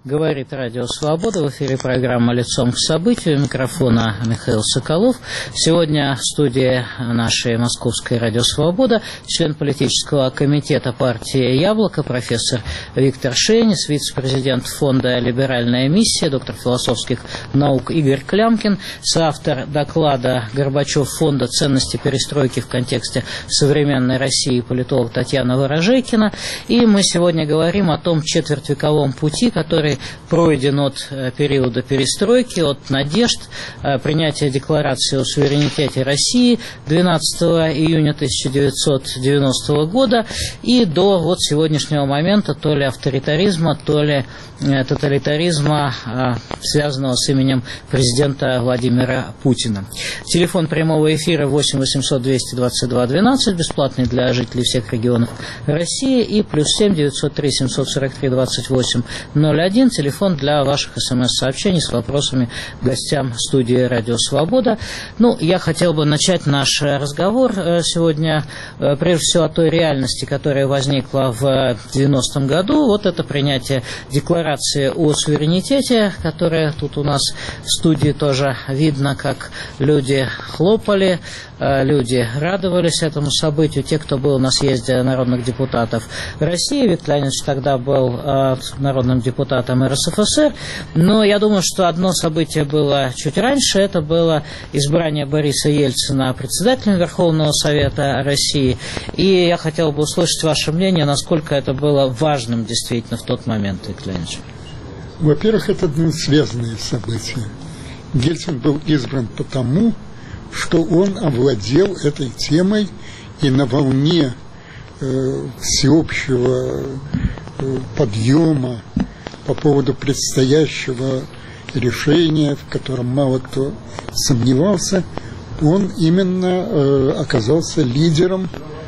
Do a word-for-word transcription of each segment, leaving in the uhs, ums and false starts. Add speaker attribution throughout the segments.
Speaker 1: Говорит Радио Свобода. В эфире программа «Лицом к событию». У микрофона Михаил Соколов. Сегодня в студии нашей Московской Радио Свобода член политического комитета партии «Яблоко», профессор Виктор Шейнис, вице-президент фонда «Либеральная миссия», доктор философских наук Игорь Клямкин, соавтор доклада «Горбачев. Фонда ценности перестройки в контексте современной России» политолог Татьяна Ворожейкина. И мы сегодня говорим о том четвертьвековом пути, который пройден от периода перестройки, от надежд, принятия декларации о суверенитете России двенадцатого июня тысяча девятьсот девяностого года и до вот сегодняшнего момента то ли авторитаризма, то ли тоталитаризма, связанного с именем президента Владимира Путина. Телефон прямого эфира восемь восемьсот двести двадцать два двенадцать, бесплатный для жителей всех регионов России, и плюс семь девятьсот три семьсот сорок три двадцать восемь ноль один, телефон для ваших смс-сообщений с вопросами гостям студии «Радио Свобода». Ну, я хотел бы начать наш разговор сегодня, прежде всего, о той реальности, которая возникла в девяностом году. Вот это принятие декларации о суверенитете, которая тут у нас в студии тоже видно, как люди хлопали, люди радовались этому событию. Те, кто был на съезде народных депутатов России, Виктор Леонидович тогда был народным депутатом эр эс эф эс эр, но я думаю, что одно событие было чуть раньше, это было избрание Бориса Ельцина председателем Верховного Совета России, и я хотел бы услышать ваше мнение, насколько это было важным действительно в тот момент, Виктор Леонидович.
Speaker 2: Во-первых, это связанные события. Ельцин был избран потому, что он овладел этой темой и на волне э, всеобщего э, подъема по поводу предстоящего решения, в котором мало кто сомневался, он именно э, оказался лидером,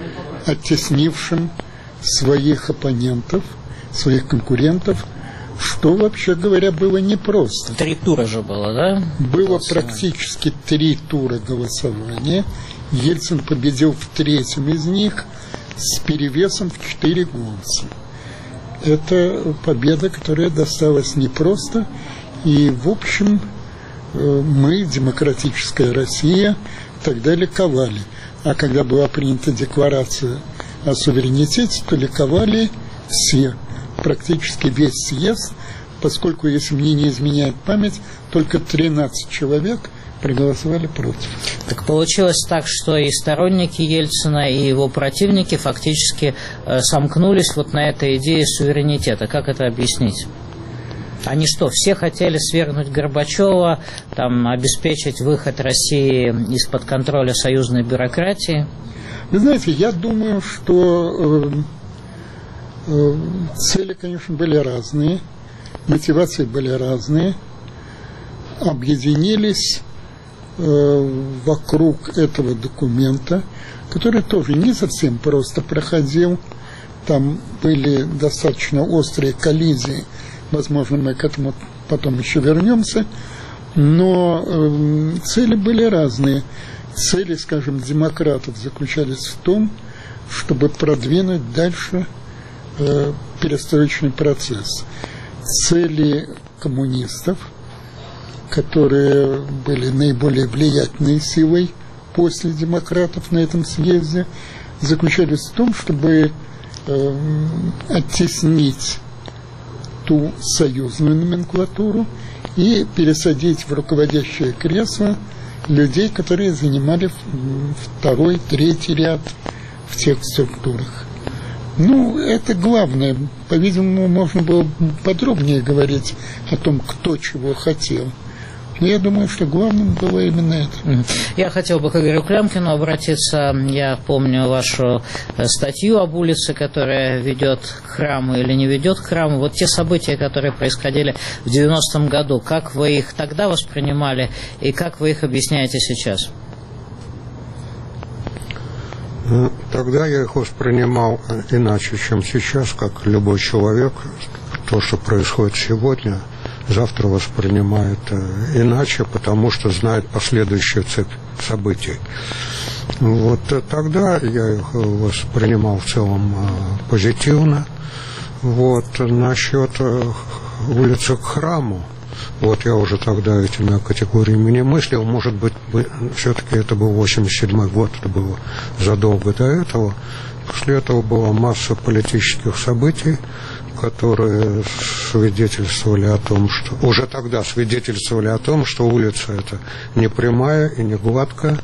Speaker 2: оттеснившим своих оппонентов, своих конкурентов, что, вообще говоря, было непросто.
Speaker 1: Три тура же было, да?
Speaker 2: Было практически три тура голосования. Ельцин победил в третьем из них с перевесом в четыре голоса. Это победа, которая досталась непросто. И, в общем, мы, демократическая Россия, тогда ликовали. А когда была принята декларация о суверенитете, то ликовали все. Практически весь съезд, поскольку, если мне не изменяет память, только тринадцать человек проголосовали против.
Speaker 1: Так получилось так, что и сторонники Ельцина, и его противники фактически э, сомкнулись вот на этой идее суверенитета. Как это объяснить? Они что, все хотели свергнуть Горбачева, там, обеспечить выход России из-под контроля союзной бюрократии?
Speaker 2: Вы знаете, я думаю, что... Э, Цели, конечно, были разные, мотивации были разные, объединились э, вокруг этого документа, который тоже не совсем просто проходил, там были достаточно острые коллизии, возможно, мы к этому потом еще вернемся, но э, цели были разные. Цели, скажем, демократов заключались в том, чтобы продвинуть дальше перестроечный процесс. Цели коммунистов, которые были наиболее влиятельной силой после демократов на этом съезде, заключались в том, чтобы э, оттеснить ту союзную номенклатуру и пересадить в руководящее кресло людей, которые занимали второй, третий ряд в тех структурах. Ну, это главное. По-видимому, можно было подробнее говорить о том, кто чего хотел. Но я думаю, что главным было именно это.
Speaker 1: Я хотел бы к Игорю Клямкину обратиться. Я помню вашу статью об улице, которая ведет к храму или не ведет к храму. Вот те события, которые происходили в девяностом году, как вы их тогда воспринимали и как вы их объясняете сейчас?
Speaker 3: Тогда я их воспринимал иначе, чем сейчас, как любой человек. То, что происходит сегодня, завтра воспринимает иначе, потому что знает последующую цепь событий. Вот тогда я их воспринимал в целом позитивно. Вот насчет улица к храму. Вот я уже тогда этими категориями не мыслил. Может быть, все-таки это был восемьдесят седьмой год, это было задолго до этого. После этого была масса политических событий, которые свидетельствовали о том, что уже тогда свидетельствовали о том, что улица это не прямая и не гладкая.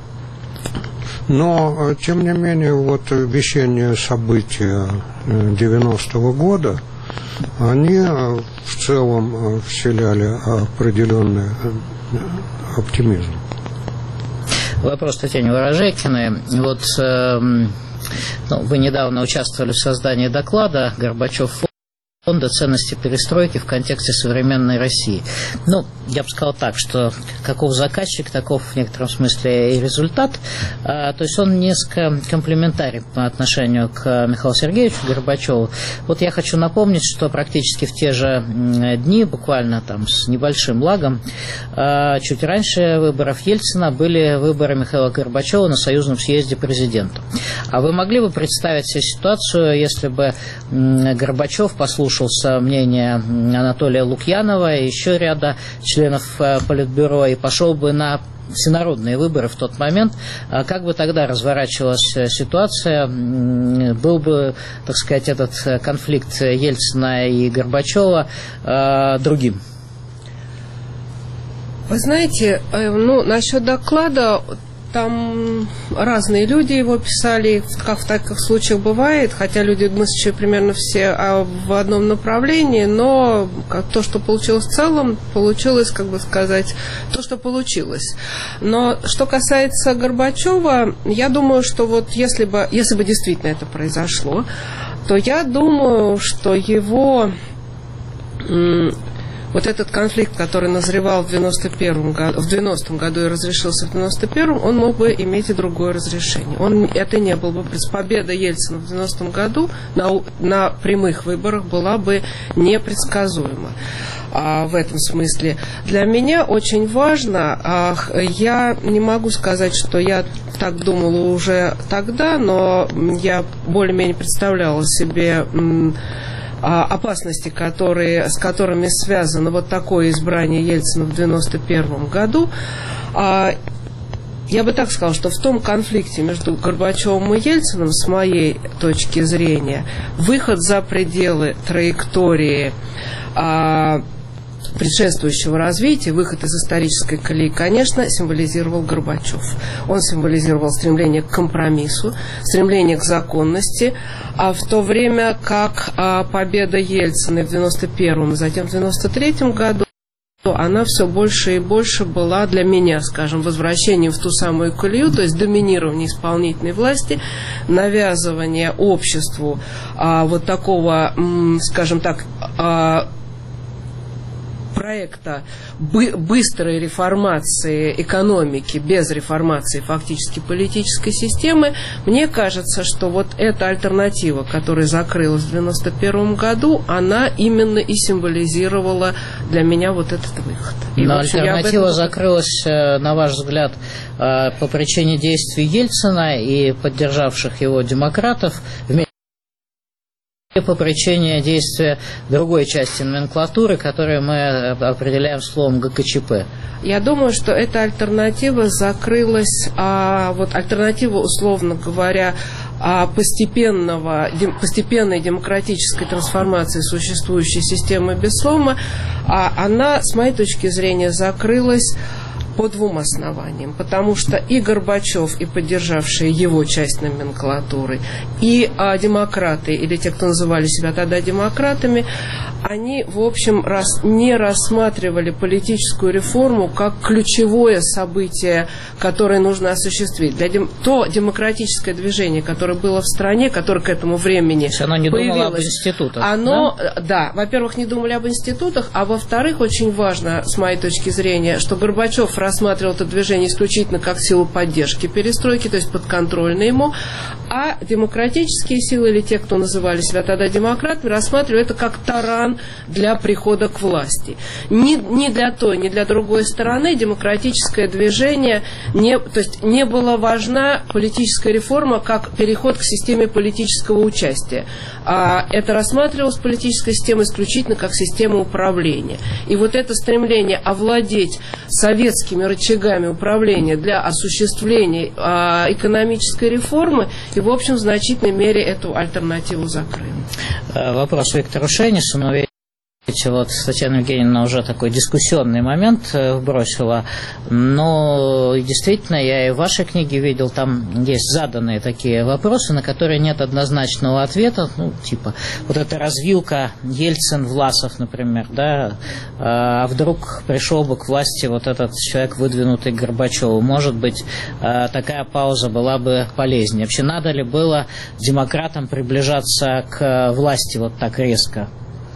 Speaker 3: Но, тем не менее, вот весенние события девяностого года, они в целом вселяли определенный оптимизм.
Speaker 1: Вопрос Татьяне Ворожейкиной. Вот э, ну, вы недавно участвовали в создании доклада «Горбачев. Фонда ценности перестройки в контексте современной России». Ну, я бы сказал так, что каков заказчик, таков в некотором смысле и результат. А, то есть он несколько комплементарий по отношению к Михаилу Сергеевичу Горбачеву. Вот я хочу напомнить, что практически в те же дни, буквально там с небольшим лагом, а, чуть раньше выборов Ельцина были выборы Михаила Горбачева на Союзном съезде президента. А вы могли бы представить себе ситуацию, если бы Горбачев послушался мнения Анатолия Лукьянова и еще ряда членов Политбюро и пошел бы на всенародные выборы в тот момент, как бы тогда разворачивалась ситуация? Был бы, так сказать, этот конфликт Ельцина и Горбачева другим?
Speaker 4: Вы знаете, ну, насчет доклада, там разные люди его писали, как в таких случаях бывает, хотя люди мыслящие примерно все в одном направлении, но то, что получилось в целом, получилось, как бы сказать, то, что получилось. Но что касается Горбачева, я думаю, что вот если бы, если бы действительно это произошло, то я думаю, что его... Вот этот конфликт, который назревал в девяносто первом году, в девяностом году и разрешился в девяносто первом, он мог бы иметь и другое разрешение. Он, это не было бы, победа Ельцина в девяностом году на, на прямых выборах была бы непредсказуема. А, в этом смысле. Для меня очень важно, а, я не могу сказать, что я так думала уже тогда, но я более-менее представляла себе... М, опасности, которые, с которыми связано вот такое избрание Ельцина в девяносто первом году. Я бы так сказала, что в том конфликте между Горбачевым и Ельциным, с моей точки зрения, выход за пределы траектории предшествующего развития, выход из исторической колеи, конечно, символизировал Горбачев. Он символизировал стремление к компромиссу, стремление к законности, а в то время как а, победа Ельцина в девяносто первом и затем в девяносто третьем году, она все больше и больше была для меня, скажем, возвращением в ту самую колею, то есть доминирование исполнительной власти, навязывание обществу а, вот такого, м, скажем так, а, проекта бы, быстрой реформации экономики без реформации фактически политической системы. Мне кажется, что вот эта альтернатива, которая закрылась в девяносто первом году, она именно и символизировала для меня вот этот выход. И,
Speaker 1: Но
Speaker 4: общем,
Speaker 1: альтернатива
Speaker 4: этом...
Speaker 1: закрылась, на ваш взгляд, по причине действий Ельцина и поддержавших его демократов, вместе по причине действия другой части номенклатуры, которую мы определяем словом ГКЧП?
Speaker 4: Я думаю, что эта альтернатива закрылась, а вот альтернатива, условно говоря, постепенного, постепенной демократической трансформации существующей системы Беслома, она, с моей точки зрения, закрылась по двум основаниям, потому что и Горбачев, и поддержавшие его часть номенклатуры, и а, демократы, или те, кто называли себя тогда демократами, они, в общем, рас, не рассматривали политическую реформу как ключевое событие, которое нужно осуществить. Для дем, то демократическое движение, которое было в стране, которое к этому времени
Speaker 1: оно не
Speaker 4: появилось,
Speaker 1: думало об институтах,
Speaker 4: оно, да? да, во-первых, не думали об институтах, а во-вторых, очень важно, с моей точки зрения, что Горбачев рассматривал это движение исключительно как силу поддержки перестройки, то есть подконтрольно ему, а демократические силы, или те, кто называли себя тогда демократами, рассматривали это как таран для прихода к власти. Ни, ни для той, ни для другой стороны демократическое движение, не, то есть не была важна политическая реформа как переход к системе политического участия. А это рассматривалось политическая система исключительно как система управления. И вот это стремление овладеть советскими рычагами управления для осуществления а, экономической реформы, и, в общем, в значительной мере эту альтернативу закрыли.
Speaker 1: Вопрос Виктору Шенисону. Вот Татьяна Евгеньевна уже такой дискуссионный момент вбросила, но действительно я и в вашей книге видел, там есть заданные такие вопросы, на которые нет однозначного ответа, ну, типа, вот эта развилка Ельцин-Власов, например, да, а вдруг пришел бы к власти вот этот человек, выдвинутый Горбачеву, может быть, такая пауза была бы полезнее. Вообще, надо ли было демократам приближаться к власти вот так резко?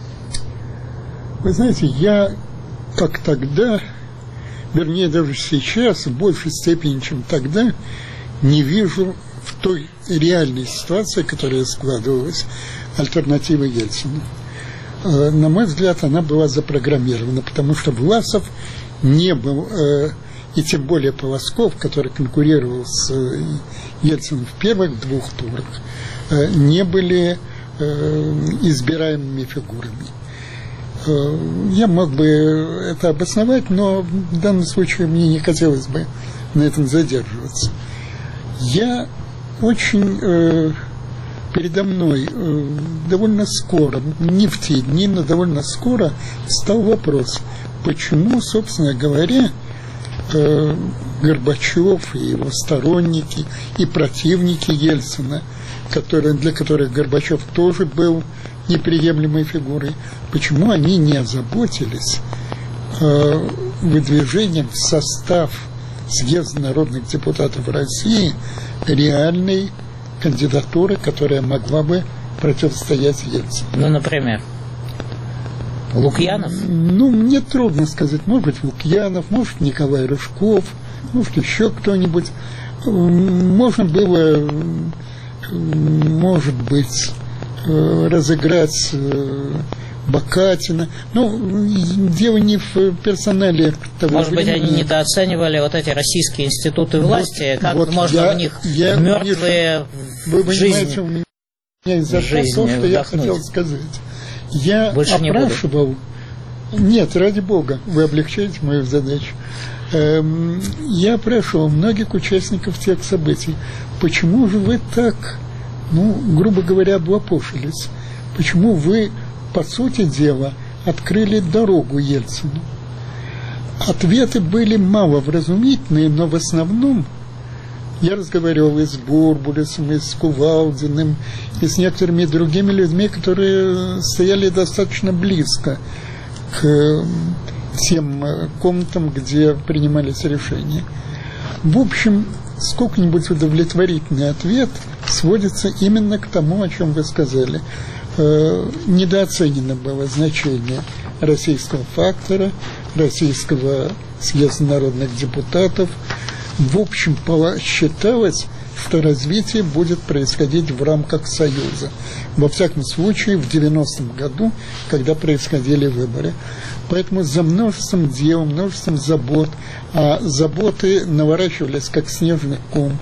Speaker 2: Вы знаете, я, как тогда, вернее, даже сейчас, в большей степени, чем тогда, не вижу в той реальной ситуации, которая складывалась, альтернативы Ельцину. На мой взгляд, она была запрограммирована, потому что Власов не был, и тем более Полосков, который конкурировал с Ельциным в первых двух турах, не были избираемыми фигурами. Я мог бы это обосновать, но в данном случае мне не хотелось бы на этом задерживаться. Я очень э, передо мной э, довольно скоро, не в те дни, но довольно скоро стал вопрос, почему, собственно говоря, э, Горбачев и его сторонники и противники Ельцина, которые, для которых Горбачев тоже был неприемлемой фигурой, почему они не озаботились э, выдвижением в состав съезда народных депутатов России реальной кандидатуры, которая могла бы противостоять Ельцину.
Speaker 1: Ну, например, Лукьянов?
Speaker 2: Ну, мне трудно сказать. Может быть, Лукьянов, может, Николай Рыжков, может, еще кто-нибудь. Можно было, может быть, разыграть Бакатина. Ну, дело не в персонале того
Speaker 1: Может
Speaker 2: времени.
Speaker 1: быть, они недооценивали вот эти российские институты власти, вот, как вот можно я, в них
Speaker 2: я,
Speaker 1: мертвые
Speaker 2: вы
Speaker 1: жизни.
Speaker 2: Понимаете, у меня изо рта то, что вдохнуть. Я хотел сказать. Я
Speaker 1: Больше
Speaker 2: опрашивал... Не Нет, ради Бога, вы облегчаете мою задачу. Эм, я опрашивал многих участников тех событий. Почему же вы так, ну, грубо говоря, облапошились? Почему вы, по сути дела, открыли дорогу Ельцину? Ответы были маловразумительные, но в основном я разговаривал и с Бурбулисом, и с Кувалдиным, и с некоторыми другими людьми, которые стояли достаточно близко к тем комнатам, где принимались решения. В общем, сколько-нибудь удовлетворительный ответ сводится именно к тому, о чем вы сказали. Недооценено было значение российского фактора, российского съезда народных депутатов. В общем, считалось, что развитие будет происходить в рамках Союза. Во всяком случае, в девяностом году, когда происходили выборы. Поэтому за множеством дел, множеством забот, а заботы наворачивались как снежный ком,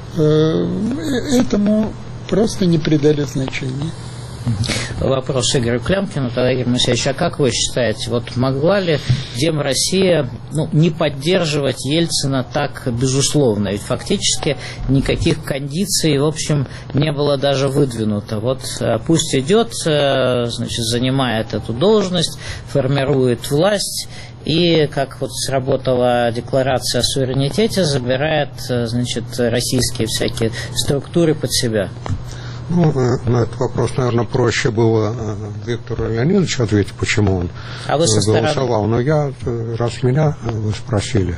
Speaker 2: этому просто не придали значения.
Speaker 1: Вопрос Игорю Клямкину. Тогда, Игорь Моисеевич, а как вы считаете, вот могла ли Демроссия, ну, не поддерживать Ельцина так безусловно? Ведь фактически никаких кондиций, в общем, не было даже выдвинуто. Вот пусть идет, значит, занимает эту должность, формирует власть, и, как вот сработала декларация о суверенитете, забирает, значит, российские всякие структуры под себя.
Speaker 3: Ну, на этот вопрос, наверное, проще было Виктору Леонидовичу ответить, почему он
Speaker 1: а вы
Speaker 3: голосовал. Но я, раз меня вы спросили,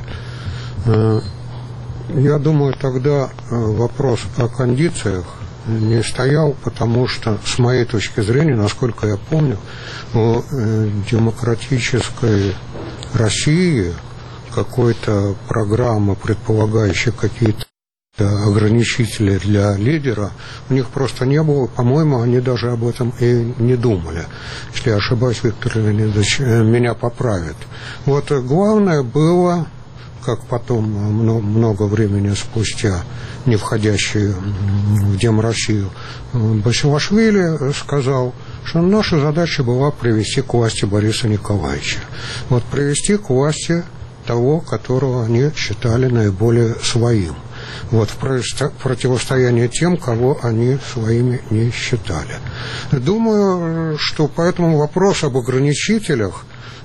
Speaker 3: я думаю, тогда вопрос о кондициях не стоял, потому что, с моей точки зрения, насколько я помню, у демократической России какой-то программы, предполагающей какие-то ограничители для лидера, у них просто не было. По-моему, они даже об этом и не думали. Если я ошибаюсь, Виктор Леонидович меня поправит. Вот главное было, как потом много времени спустя, не входящий в Дем Россию, Басилашвили сказал, что наша задача была привести к власти Бориса Николаевича. Вот привести к власти того, которого они считали наиболее своим. Вот, в противостоянии тем, кого они своими не считали. Думаю, что по этому вопросу об ограничителях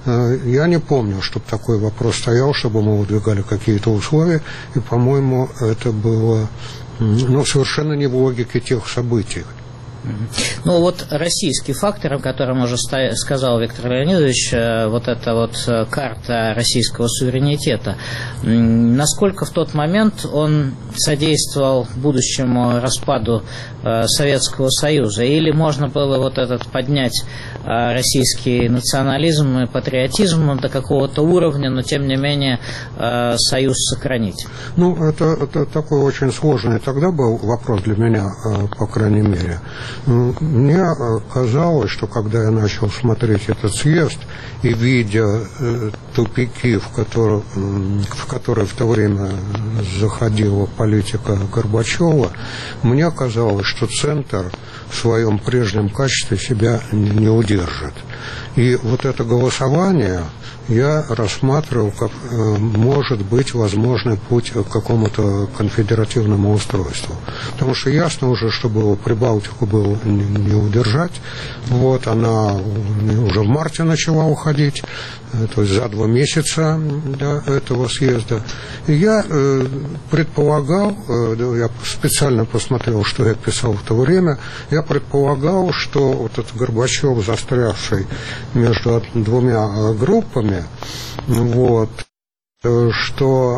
Speaker 3: я не помню, чтобы такой вопрос стоял, чтобы мы выдвигали какие-то условия, и, по-моему, это было ну, совершенно не в логике тех событий.
Speaker 1: Ну вот российский фактор, о котором уже сказал Виктор Леонидович, вот эта вот карта российского суверенитета, насколько в тот момент он содействовал будущему распаду Советского Союза, или можно было вот этот поднять российский национализм и патриотизм до какого-то уровня, но тем не менее Союз сохранить?
Speaker 3: Ну, это, это такой очень сложный тогда был вопрос для меня, по крайней мере. Мне казалось, что когда я начал смотреть этот съезд и видя э, тупики, в, который, в которые в то время заходила политика Горбачева, мне казалось, что Центр в своем прежнем качестве себя не удержит. И вот это голосование я рассматривал как, э, может быть, возможный путь к какому-то конфедеративному устройству. Потому что ясно уже, что было, Прибалтику было не, не удержать. Вот, она уже в марте начала уходить, э, то есть за два месяца до этого съезда. И я э, предполагал, э, я специально посмотрел, что я писал в то время, я предполагал, что вот этот Горбачев, застрявший между двумя группами, вот, что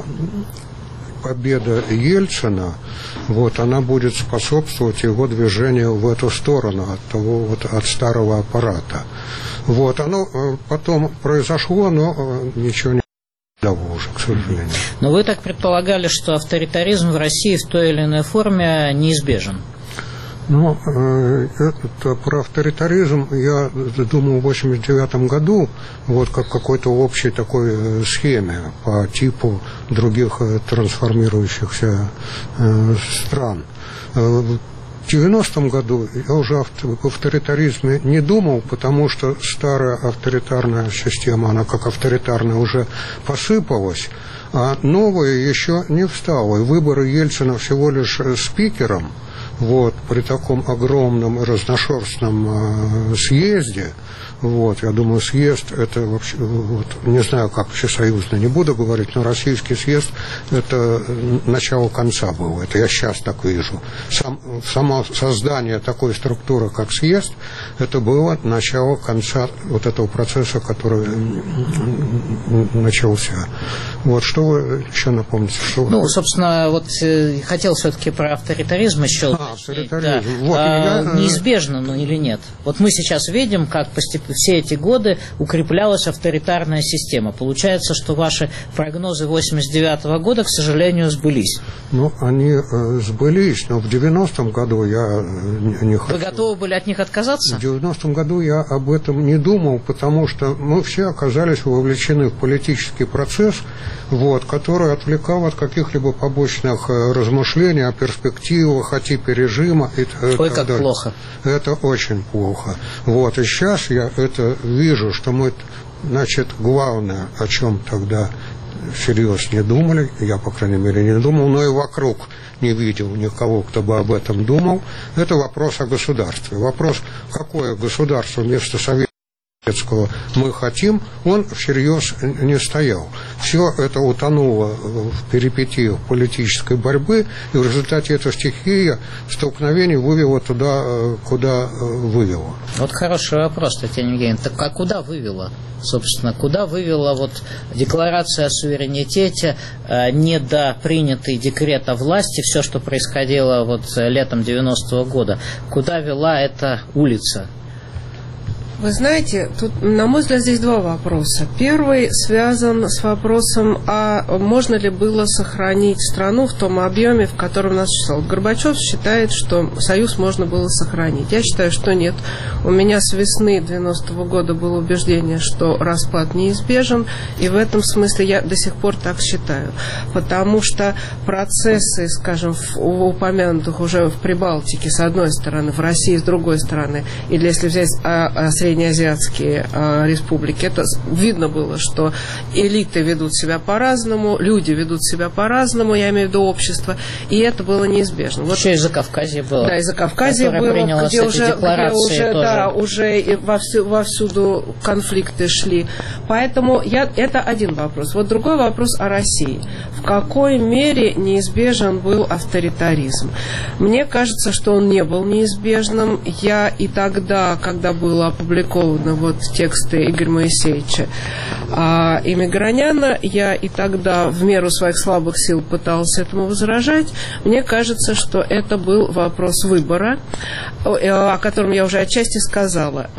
Speaker 3: победа Ельцина, вот, она будет способствовать его движению в эту сторону, от того, вот, от старого аппарата. Вот, оно потом произошло, но ничего не того уже, к сожалению.
Speaker 1: Но вы так предполагали, что авторитаризм в России в той или иной форме неизбежен?
Speaker 3: Ну, это, про авторитаризм я думал в восемьдесят девятом году, вот как какой-то общей такой схеме по типу других трансформирующихся стран. В девяностом году я уже об авторитаризме не думал, потому что старая авторитарная система, она как авторитарная уже посыпалась, а новая еще не встала. И выборы Ельцина всего лишь спикером, вот, при таком огромном и разношерстном э, съезде, вот, я думаю, съезд, это вообще, вот, не знаю, как всесоюзно, не буду говорить, но российский съезд, это начало конца было, это я сейчас так вижу. Сам, само создание такой структуры, как съезд, это было начало конца вот этого процесса, который начался. Вот, что вы еще напомните? Что
Speaker 1: ну,
Speaker 3: вы...
Speaker 1: собственно, вот э, хотел все-таки про авторитаризм еще.
Speaker 3: А, авторитаризм.
Speaker 1: Да.
Speaker 3: Вот,
Speaker 1: а,
Speaker 3: я...
Speaker 1: Неизбежно, ну или нет? Вот мы сейчас видим, как постепенно все эти годы укреплялась авторитарная система. Получается, что ваши прогнозы восемьдесят девятого года, к сожалению, сбылись.
Speaker 3: Ну, они э, сбылись, но в девяностом году я не, не хочу...
Speaker 1: Вы готовы были от них отказаться?
Speaker 3: В девяностом году я об этом не думал, потому что мы все оказались вовлечены в политический процесс, вот, который отвлекал от каких-либо побочных э, размышлений о перспективах, о типе режима. И, э,
Speaker 1: Ой, как
Speaker 3: далее.
Speaker 1: плохо.
Speaker 3: Это очень плохо. Вот, и сейчас я это вижу, что мы, значит, главное, о чем тогда всерьез не думали, я, по крайней мере, не думал, но и вокруг не видел никого, кто бы об этом думал, это вопрос о государстве. Вопрос, какое государство вместо советского мы хотим, он всерьез не стоял. Все это утонуло в перипетиях политической борьбы, и в результате эта стихия столкновений вывела туда, куда вывела.
Speaker 1: Вот хороший вопрос, Татьяна Евгеньевна. Так а куда вывела? Собственно, куда вывела вот декларация о суверенитете, недопринятый декрет о власти, все, что происходило вот летом девяностого года? Куда вела эта улица?
Speaker 4: Вы знаете, тут, на мой взгляд, здесь два вопроса. Первый связан с вопросом, а можно ли было сохранить страну в том объеме, в котором нас существовал. Горбачев считает, что Союз можно было сохранить. Я считаю, что нет. У меня с весны девяностого года было убеждение, что распад неизбежен, и в этом смысле я до сих пор так считаю. Потому что процессы, скажем, в упомянутых уже в Прибалтике, с одной стороны, в России, с другой стороны, или если взять а, а, среднеазиатские а, республики, это видно было, что элиты ведут себя по-разному, люди ведут себя по-разному, я имею в виду общество, и это было неизбежно. Вот,
Speaker 1: еще и Закавказье было.
Speaker 4: Да, и Закавказье было, где уже, где уже, да, уже и вовсю, вовсюду конфликты шли. Поэтому я, это один вопрос. Вот другой вопрос о России. В какой мере неизбежен был авторитаризм? Мне кажется, что он не был неизбежным. Я и тогда, когда было опубликовано вот тексты Игоря Моисеевича а, и Миграняна, я и тогда в меру своих слабых сил пытался этому возражать. Мне кажется, что это был вопрос выбора, о котором я уже отчасти сказала.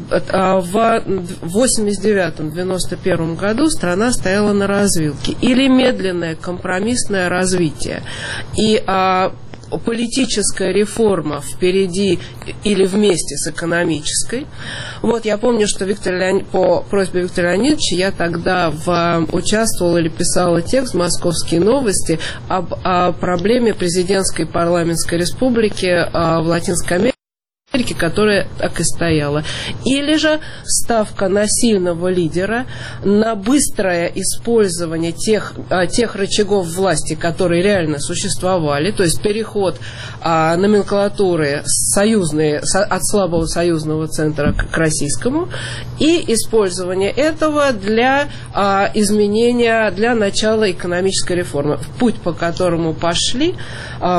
Speaker 4: В восемьдесят девятом — девяносто первом году страна стояла на развилке. Или медленное компромиссное развитие. И а, политическая реформа впереди или вместе с экономической. Вот я помню, что Виктор Леонид, по просьбе Виктора Леонидовича я тогда в, участвовала или писала текст в «Московские новости» об о проблеме президентской парламентской республики а, в Латинской Америке, которая так и стояла. Или же ставка на сильного лидера, на быстрое использование тех, тех рычагов власти, которые реально существовали, то есть переход а, номенклатуры союзные, от слабого союзного центра к, к российскому, и использование этого для а, изменения, для начала экономической реформы. Путь, по которому пошли а,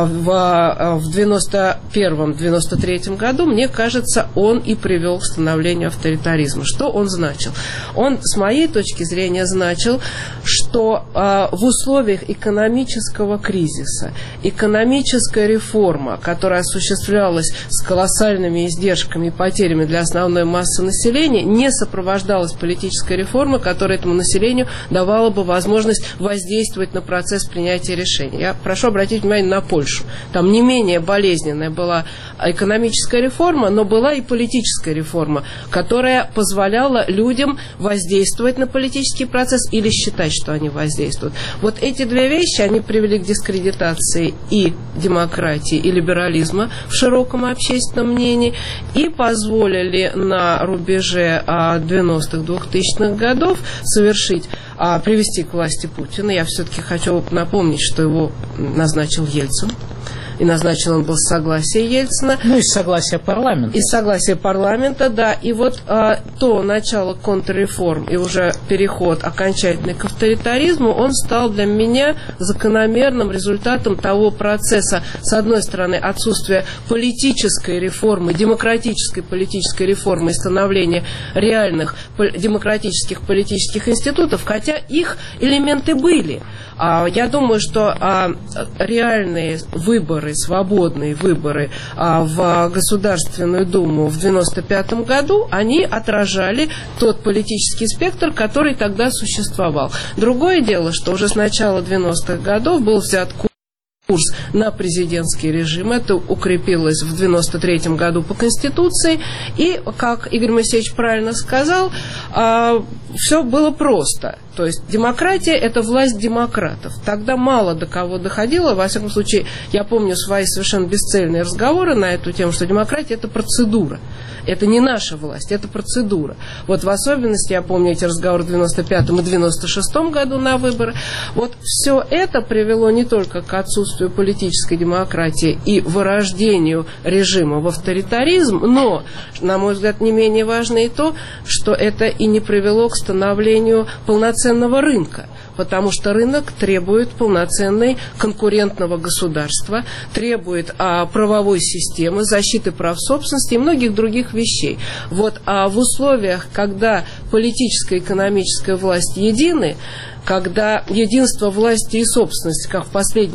Speaker 4: в, в девяносто первом — девяносто третьем году, мне кажется, он и привел к становлению авторитаризма. Что он значил? Он, с моей точки зрения, значил, что э, в условиях экономического кризиса экономическая реформа, которая осуществлялась с колоссальными издержками и потерями для основной массы населения, не сопровождалась политической реформой, которая этому населению давала бы возможность воздействовать на процесс принятия решений. Я прошу обратить внимание на Польшу. Там не менее болезненная была экономическая реформа, но была и политическая реформа, которая позволяла людям воздействовать на политический процесс или считать, что они воздействуют. Вот эти две вещи, они привели к дискредитации и демократии, и либерализма в широком общественном мнении, и позволили на рубеже девяностых — двухтысячных годов совершить, привести к власти Путина. Я все-таки хочу напомнить, что его назначил Ельцин. И назначен он был с согласия Ельцина.
Speaker 1: Ну, и с согласия парламента.
Speaker 4: И с согласия парламента, да. И вот а, то начало контрреформ и уже переход окончательный к авторитаризму, он стал для меня закономерным результатом того процесса, с одной стороны, отсутствия политической реформы, демократической политической реформы и становления реальных демократических политических институтов, хотя их элементы были. А, я думаю, что а, реальные выборы, свободные выборы а, в Государственную Думу в девяносто пятом году, они отражали тот политический спектр, который тогда существовал. Другое дело, что уже с начала девяностых годов был взят курс на президентский режим. Это укрепилось в девяносто третьем году по Конституции. И, как Игорь Моисеевич правильно сказал, а, все было просто. То есть демократия – это власть демократов. Тогда мало до кого доходило. Во всяком случае, я помню свои совершенно бесцельные разговоры на эту тему, что демократия – это процедура. Это не наша власть, это процедура. Вот в особенности, я помню эти разговоры в девяносто пятом и девяносто шестом году на выборы. Вот все это привело не только к отсутствию политической демократии и вырождению режима в авторитаризм, но, на мой взгляд, не менее важно и то, что это и не привело к становлению полноценного рынка. Потому что рынок требует полноценной конкурентного государства, требует а, правовой системы, защиты прав собственности и многих других вещей. Вот, а в условиях, когда политическая и экономическая власть едины, когда единство власти и собственности, как в последние пятнадцать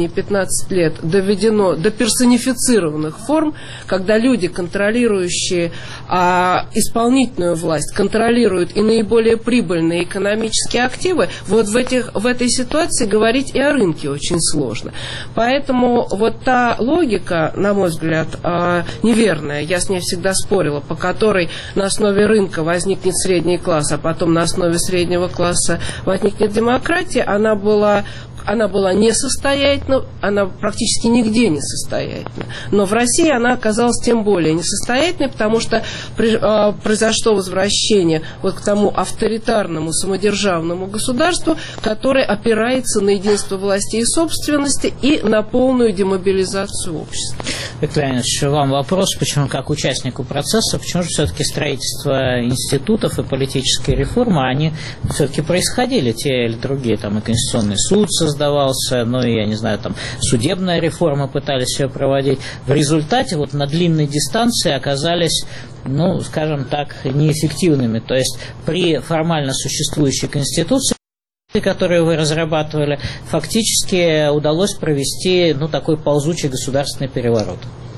Speaker 4: пятнадцать лет доведено до персонифицированных форм, когда люди, контролирующие а, исполнительную власть, контролируют и наиболее прибыльные экономические активы, вот в, этих, в этой ситуации говорить и о рынке очень сложно. Поэтому вот та логика, на мой взгляд, а, неверная, я с ней всегда спорила, по которой на основе рынка возникнет средний класс, а потом на основе среднего класса возникнет демократия, она была... Она была несостоятельна, она практически нигде не состоятельна. Но в России она оказалась тем более несостоятельной, потому что произошло возвращение вот к тому авторитарному самодержавному государству, которое опирается на единство власти и собственности и на полную демобилизацию общества.
Speaker 1: Виктор Леонидович, вам вопрос, почему, как участнику процесса, почему же все-таки строительство институтов и политические реформы, они все-таки происходили, те или другие, там и Конституционный суд создавался, ну и, я не знаю, там судебная реформа пытались ее проводить. В результате вот на длинной дистанции оказались, ну, скажем так, неэффективными. То есть при формально существующей Конституции, которые вы разрабатывали, фактически удалось провести, ну, такой ползучий государственный переворот.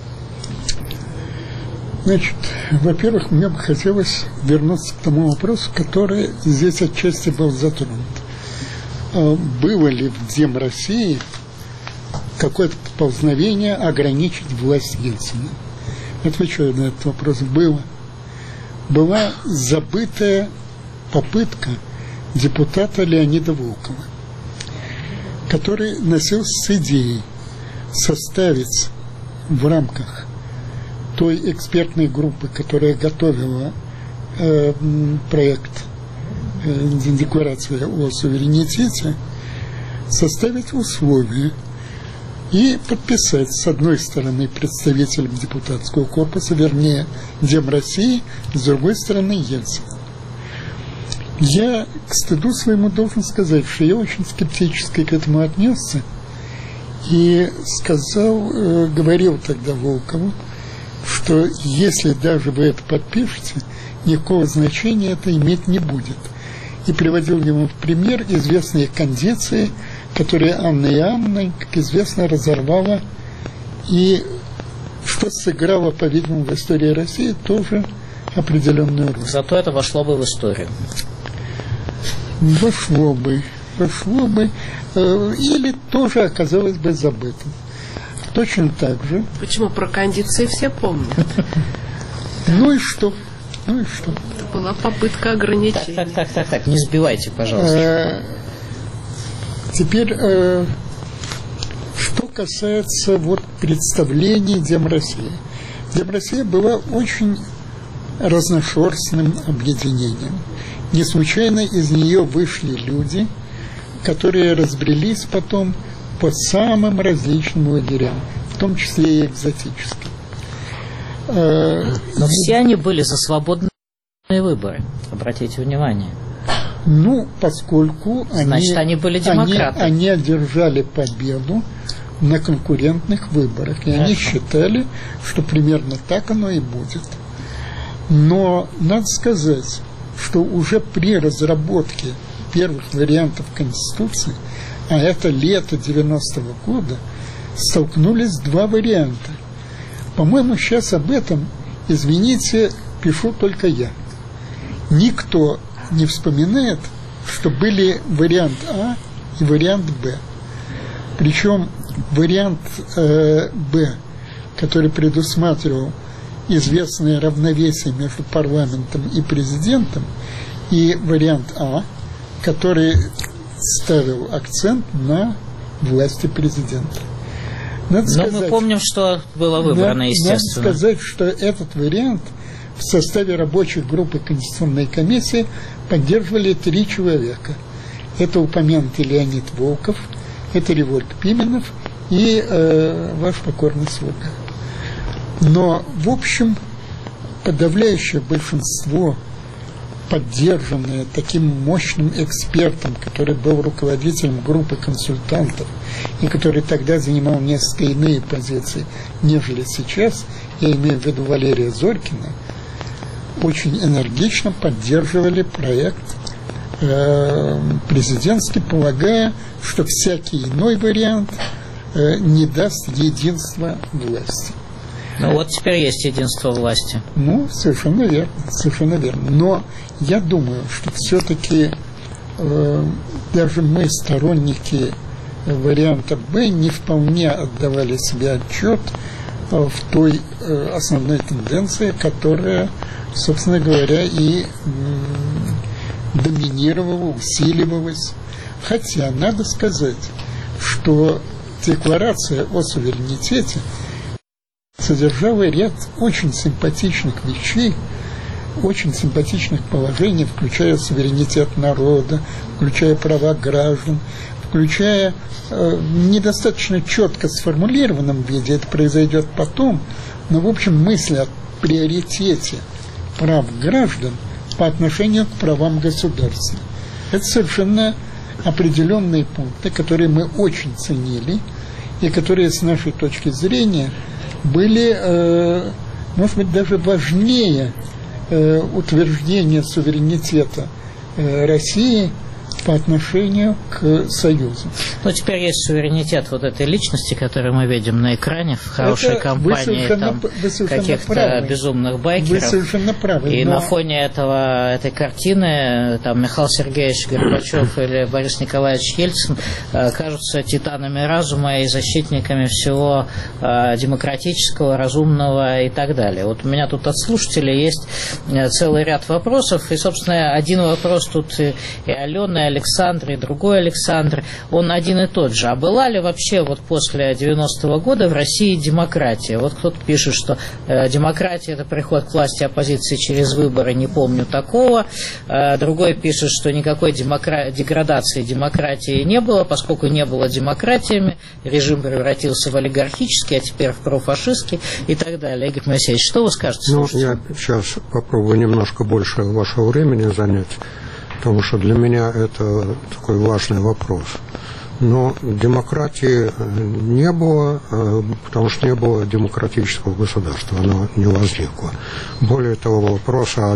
Speaker 2: Значит, во-первых, мне бы хотелось вернуться к тому вопросу, который здесь отчасти был затронут. Было ли в Дем России какое-то поползновение ограничить власть Ельцина? Отвечаю на этот вопрос. Было. Была забытая попытка депутата Леонида Волкова, который носился с идеей составить в рамках той экспертной группы, которая готовила э, проект э, декларации о суверенитете, составить условия и подписать с одной стороны представителем депутатского корпуса, вернее, Дем России, с другой стороны Ельцин. Я, к стыду своему, должен сказать, что я очень скептически к этому отнесся и сказал, э, говорил тогда Волкову, что если даже вы это подпишете, никакого значения это иметь не будет. И приводил ему в пример известные кондиции, которые Анна Иоанновна, как известно, разорвала, и что сыграло, по-видимому, в истории России тоже определенную роль.
Speaker 1: Зато это вошло бы в историю.
Speaker 2: Вошло бы, вошло бы, э, или тоже оказалось бы забытым. Точно так же.
Speaker 4: Почему? Про кондиции все помнят.
Speaker 2: Ну и что? Ну и что?
Speaker 4: Это была попытка ограничения.
Speaker 1: Так, так, так, так, не сбивайте, пожалуйста.
Speaker 2: Теперь, что касается вот представлений Дем России. Дем Россия была очень разношерстным объединением. Не случайно из нее вышли люди, которые разбрелись потом по самым различным лагерям, в том числе и экзотическим.
Speaker 1: Но все они были за свободные выборы, обратите внимание.
Speaker 2: Ну, поскольку
Speaker 1: Значит,
Speaker 2: они,
Speaker 1: они были демократы.
Speaker 2: Они, они одержали победу на конкурентных выборах, и Хорошо. Они считали, что примерно так оно и будет. Но надо сказать, что уже при разработке первых вариантов Конституции, а это лето девяностого года, столкнулись два варианта. По-моему, сейчас об этом, извините, пишу только я. Никто не вспоминает, что были вариант А и вариант Б. Причем вариант э, Б, который предусматривал известное равновесие между парламентом и президентом, и вариант А, который ставил акцент на власти президента. Надо
Speaker 1: Но
Speaker 2: сказать,
Speaker 1: мы помним, что было выбрано,
Speaker 2: надо,
Speaker 1: естественно.
Speaker 2: Надо сказать, что этот вариант в составе рабочей группы Конституционной комиссии поддерживали три человека. Это упомянутый Леонид Волков, это Револьт Пименов и э, ваш покорный слуга. Но, в общем, подавляющее большинство, поддержанное таким мощным экспертом, который был руководителем группы консультантов и который тогда занимал несколько иные позиции, нежели сейчас, я имею в виду Валерия Зорькина, очень энергично поддерживали проект э, президентский, полагая, что всякий иной вариант не даст единства власти.
Speaker 1: Ну вот теперь есть единство власти.
Speaker 2: Ну, совершенно верно, совершенно верно. Но я думаю, что все-таки э, даже мы, сторонники варианта Б, не вполне отдавали себе отчет э, в той э, основной тенденции, которая, собственно говоря, и э, доминировала, усиливалась. Хотя надо сказать, что декларация о суверенитете содержала ряд очень симпатичных вещей, очень симпатичных положений, включая суверенитет народа, включая права граждан, включая э, недостаточно четко сформулированном виде, это произойдет потом, но, в общем, мысль о приоритете прав граждан по отношению к правам государства. Это совершенно определенные пункты, которые мы очень ценили и которые, с нашей точки зрения, были, э, может быть, даже важнее э, утверждения суверенитета э, России по отношению к Союзу.
Speaker 1: Ну, теперь есть суверенитет вот этой личности, которую мы видим на экране в хорошей Это компании там, каких-то безумных байкеров.
Speaker 2: Вы совершенно правы.
Speaker 1: И
Speaker 2: но...
Speaker 1: на фоне этого, этой картины там Михаил Сергеевич Горбачев или Борис Николаевич Ельцин э, кажутся титанами разума и защитниками всего э, демократического, разумного и так далее. Вот у меня тут от слушателей есть э, целый ряд вопросов. И, собственно, один вопрос тут и, и Алена, и Александр, и другой Александр, он один и тот же. А была ли вообще вот после девяностого года в России демократия? Вот кто-то пишет, что э, демократия – это приход к власти оппозиции через выборы, не помню такого. Э, другой пишет, что никакой демокра... деградации демократии не было, поскольку не было демократиями, режим превратился в олигархический, а теперь в профашистский и так далее. Игорь Моисеевич, что вы скажете?
Speaker 3: Ну, я сейчас попробую немножко больше вашего времени занять, потому что для меня это такой важный вопрос. Но демократии не было, потому что не было демократического государства, оно не возникло. Более того, вопрос о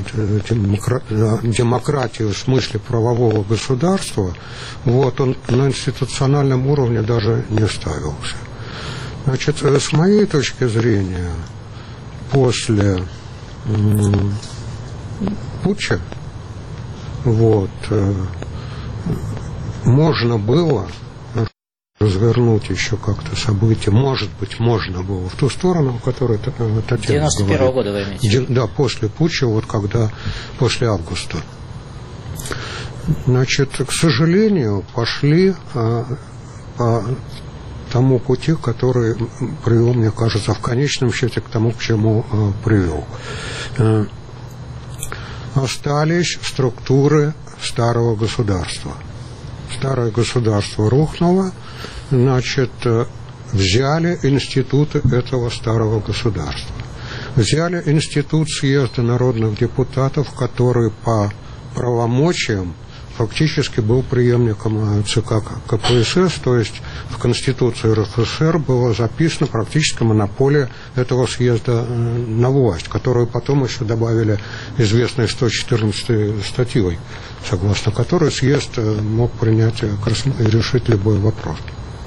Speaker 3: демократии в смысле правового государства, вот, он на институциональном уровне даже не ставился. Значит, с моей точки зрения, после путча, вот, можно было развернуть еще как-то события, может быть, можно было в ту сторону, в которой Татьяна говорит.
Speaker 1: девяносто первого года вы имеете?
Speaker 3: Да, после путча, вот когда, после августа. Значит, к сожалению, пошли а, по тому пути, который привел, мне кажется, в конечном счете к тому, к чему а, привел. Остались структуры старого государства. Старое государство рухнуло, значит, взяли институты этого старого государства. Взяли институт съезда народных депутатов, который по правомочиям фактически был преемником ЦК КПСС, то есть в Конституции РСФСР была записана практически монополия этого съезда на власть, которую потом еще добавили известной сто четырнадцатой статьей, согласно которой съезд мог принять и решить любой вопрос.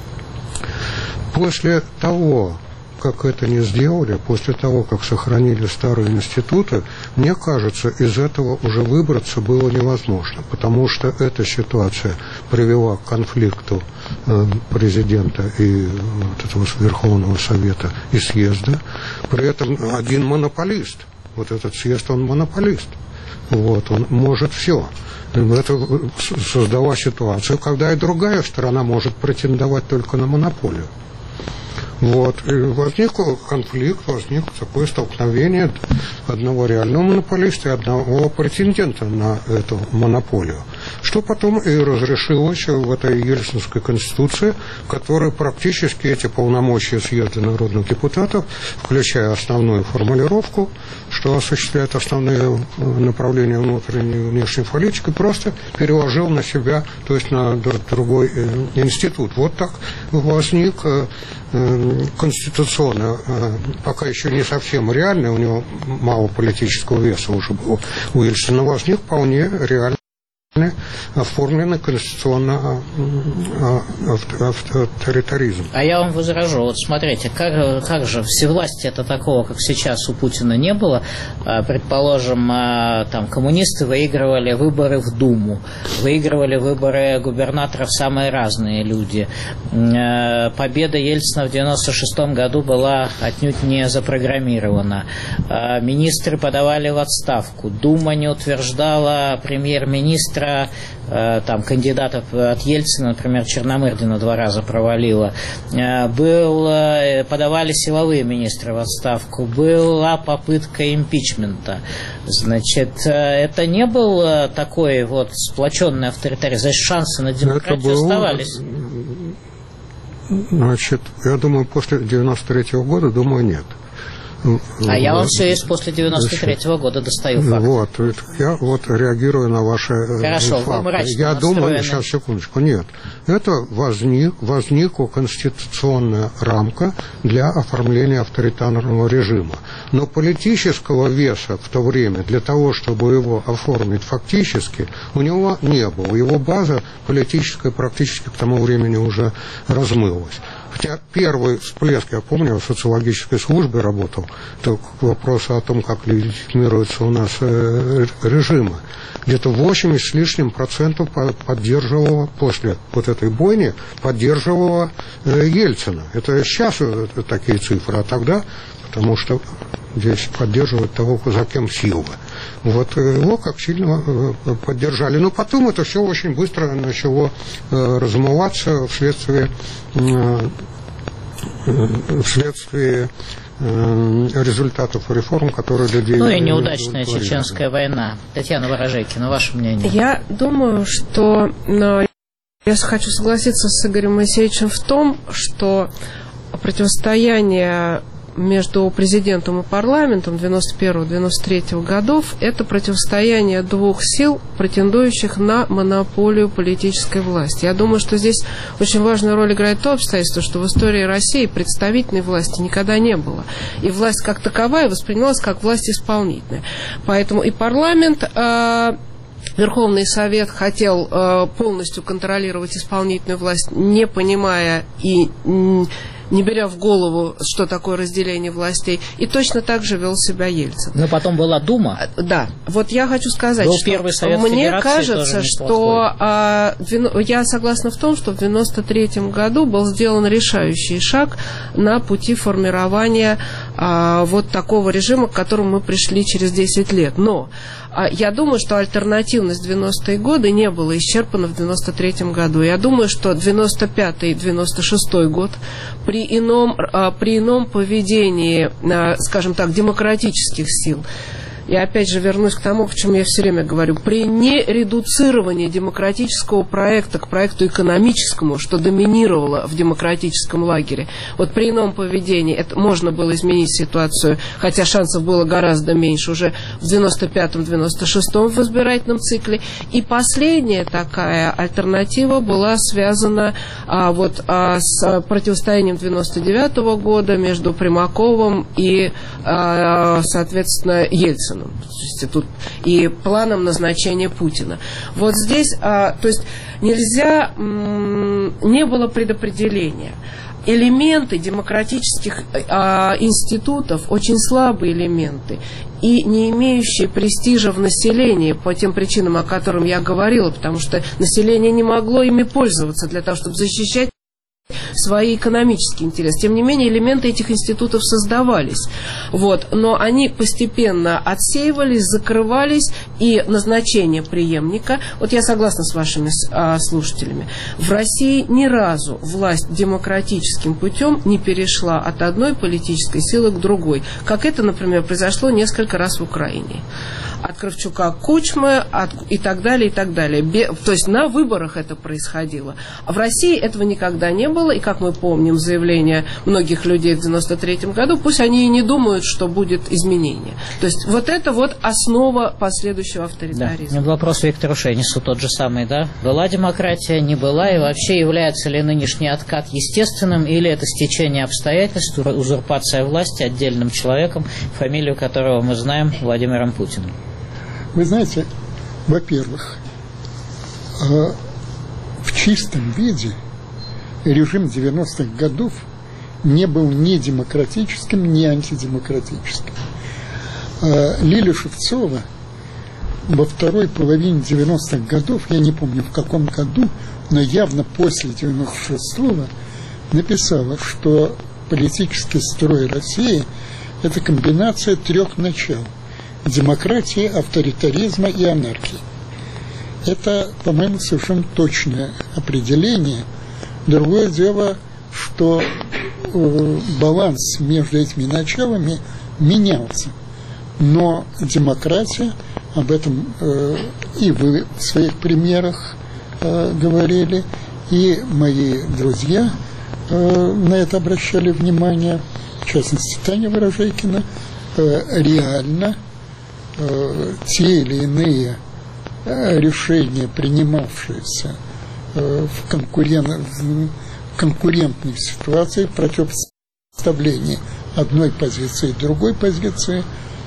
Speaker 3: После того, как это не сделали, после того, как сохранили старые институты, мне кажется, из этого уже выбраться было невозможно, потому что эта ситуация привела к конфликту президента и вот этого Верховного Совета и съезда. При этом один монополист, вот этот съезд, он монополист. Вот, он может все. Это создала ситуацию, когда и другая сторона может претендовать только на монополию. Вот. И возник конфликт, возник такое столкновение одного реального монополиста и одного претендента на эту монополию. Что потом и разрешилось в этой Ельцинской конституции, в которой практически эти полномочия съезда народных депутатов, включая основную формулировку, что осуществляет основные направления внутренней и внешней политики, просто переложил на себя, то есть на другой институт. Вот так возник конституционно, пока еще не совсем реальный, у него мало политического веса уже было у Ельцина, возник вполне реальный оформленный конституционно авторитаризм.
Speaker 1: А я вам возражу. Вот смотрите, как, как же всевластия-то такого, как сейчас у Путина, не было. Предположим, там коммунисты выигрывали выборы в Думу, выигрывали выборы губернаторов самые разные люди. Победа Ельцина в девяносто шестом году была отнюдь не запрограммирована. Министры подавали в отставку. Дума не утверждала премьер-министра, там, кандидатов от Ельцина, например, Черномырдина два раза провалила. Был, подавали силовые министры в отставку. Была попытка импичмента. Значит, это не был такой вот сплоченный авторитаризм. Значит, шансы на демократию было... оставались.
Speaker 3: Значит, я думаю, после девяносто третьего года, думаю, нет.
Speaker 1: А я вам все есть после девяносто третьего года достаю факт.
Speaker 3: Вот, я вот реагирую на ваши
Speaker 1: Хорошо,
Speaker 3: факты. Я думаю, сейчас, секундочку, нет. Это возник, возникла конституционная рамка для оформления авторитарного режима. Но политического веса в то время для того, чтобы его оформить фактически, у него не было. Его база политическая практически к тому времени уже размылась. Хотя первый всплеск, я помню, в социологической службе работал, то к вопросу о том, как легитимируются у нас э, режимы. Где-то восемьдесят с лишним процентов поддерживало, после вот этой бойни, поддерживало э, Ельцина. Это сейчас такие цифры, а тогда, потому что здесь поддерживают того, за кем сила. Вот его как сильно поддержали. Но потом это все очень быстро начало размываться вследствие, вследствие результатов реформ, которые людей...
Speaker 1: Ну и неудачная творили. Чеченская война. Татьяна Ворожейкина, ваше мнение?
Speaker 4: Я думаю, что... Я хочу согласиться с Игорем Моисеевичем в том, что противостояние между президентом и парламентом девяносто первого — девяносто третьего годов – это противостояние двух сил, претендующих на монополию политической власти. Я думаю, что здесь очень важную роль играет то обстоятельство, что в истории России представительной власти никогда не было. И власть как таковая воспринималась как власть исполнительная. Поэтому и парламент... Верховный Совет хотел э, полностью контролировать исполнительную власть, не понимая и не беря в голову, что такое разделение властей, и точно так же вел себя Ельцин.
Speaker 1: Но потом была Дума.
Speaker 4: Да, вот я хочу сказать,
Speaker 1: был
Speaker 4: что
Speaker 1: первый Совет
Speaker 4: мне
Speaker 1: Федерации,
Speaker 4: кажется, что а, я согласна в том, что в девяносто третьем году был сделан решающий шаг на пути формирования а, вот такого режима, к которому мы пришли через десять лет. Но а, я думаю, что альтернативность в девяностые годы не была исчерпана в девяносто третьем году. Я думаю, что девяносто пятый — девяносто шестой год при ином, а, при ином поведении, а, скажем так, демократических сил, я опять же вернусь к тому, к чему я все время говорю, при нередуцировании демократического проекта к проекту экономическому, что доминировало в демократическом лагере, вот при ином поведении это можно было изменить ситуацию, хотя шансов было гораздо меньше уже в девяносто пятом — девяносто шестом в избирательном цикле. И последняя такая альтернатива была связана а, вот, а, с противостоянием девяносто девятого года между Примаковым и, а, соответственно, Ельциным. Тут и планом назначения Путина. Вот здесь, а, то есть нельзя, м- не было предопределения. Элементы демократических а, институтов, очень слабые элементы, и не имеющие престижа в населении по тем причинам, о которых я говорила, потому что население не могло ими пользоваться для того, чтобы защищать свои экономические интересы. Тем не менее, элементы этих институтов создавались. Вот. Но они постепенно отсеивались, закрывались, и назначение преемника, вот я согласна с вашими а, слушателями, в России ни разу власть демократическим путем не перешла от одной политической силы к другой, как это, например, произошло несколько раз в Украине. От Кравчука к Кучме от, и так далее, и так далее. Бе, то есть на выборах это происходило. А в России этого никогда не было, и, как мы помним, заявление многих людей в девяносто третьем году, пусть они и не думают, что будет изменение. То есть вот это вот основа последующего авторитаризма.
Speaker 1: Да. Вопрос Виктору Шенису тот же самый, да? Была демократия, не была, и вообще является ли нынешний откат естественным, или это стечение обстоятельств, узурпация власти отдельным человеком, фамилию которого мы знаем, Владимиром Путиным?
Speaker 2: Вы знаете, во-первых, в чистом виде режим девяностых годов не был ни демократическим, ни антидемократическим. Лиля Шевцова во второй половине девяностых годов, я не помню в каком году, но явно после девяносто шестого, написала, что политический строй России – это комбинация трех начал – демократии, авторитаризма и анархии. Это, по-моему, совершенно точное определение. Другое дело, что э, баланс между этими началами менялся. Но демократия, об этом э, и вы в своих примерах э, говорили, и мои друзья э, на это обращали внимание, в частности, Таня Ворожейкина, э, реально э, те или иные э, решения, принимавшиеся э, в, конкурен... в конкурентной ситуации, в противопоставлении одной позиции другой позиции,